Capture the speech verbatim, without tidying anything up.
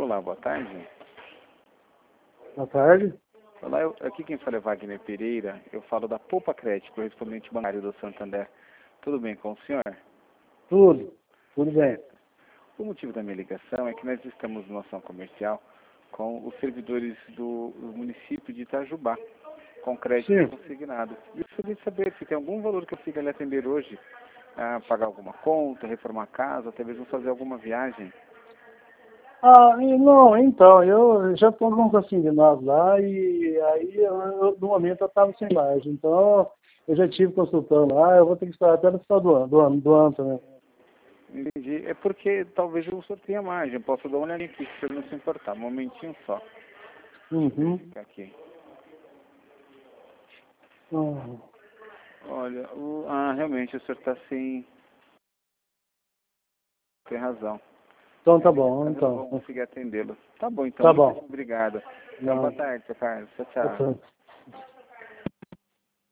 Olá, boa tarde. Boa tarde. Olá, eu, aqui quem fala é Wagner Pereira. Eu falo da Poupa Crédito, correspondente bancário do Santander. Tudo bem com o senhor? Tudo. Tudo bem. O motivo da minha ligação é que nós estamos numa ação comercial com os servidores do, do município de Itajubá, com crédito Sim. consignado. E eu gostaria de saber se tem algum valor que eu consiga lhe atender hoje, a pagar alguma conta, reformar a casa, até mesmo fazer alguma viagem. Ah, e não, então, eu já estou num consignado lá e aí, eu, eu, no momento, eu estava sem margem. Então, eu já tive consultando lá, eu vou ter que esperar até no final do ano, do ano, do ano também. Entendi. É porque talvez o senhor tenha margem. Posso dar uma olhadinha aqui, se o senhor não se importar. Um momentinho só. Uhum. Fica aqui. Uhum. Olha, o, ah, realmente o senhor está sem... Tem razão. Então, É, tá nesse bom, caso eu não vou então. conseguir atendê-lo. Tá bom, então. Tá Muito bom. obrigado. Então, boa Não, tarde, seu Carlos. Tchau, tá tchau. certo.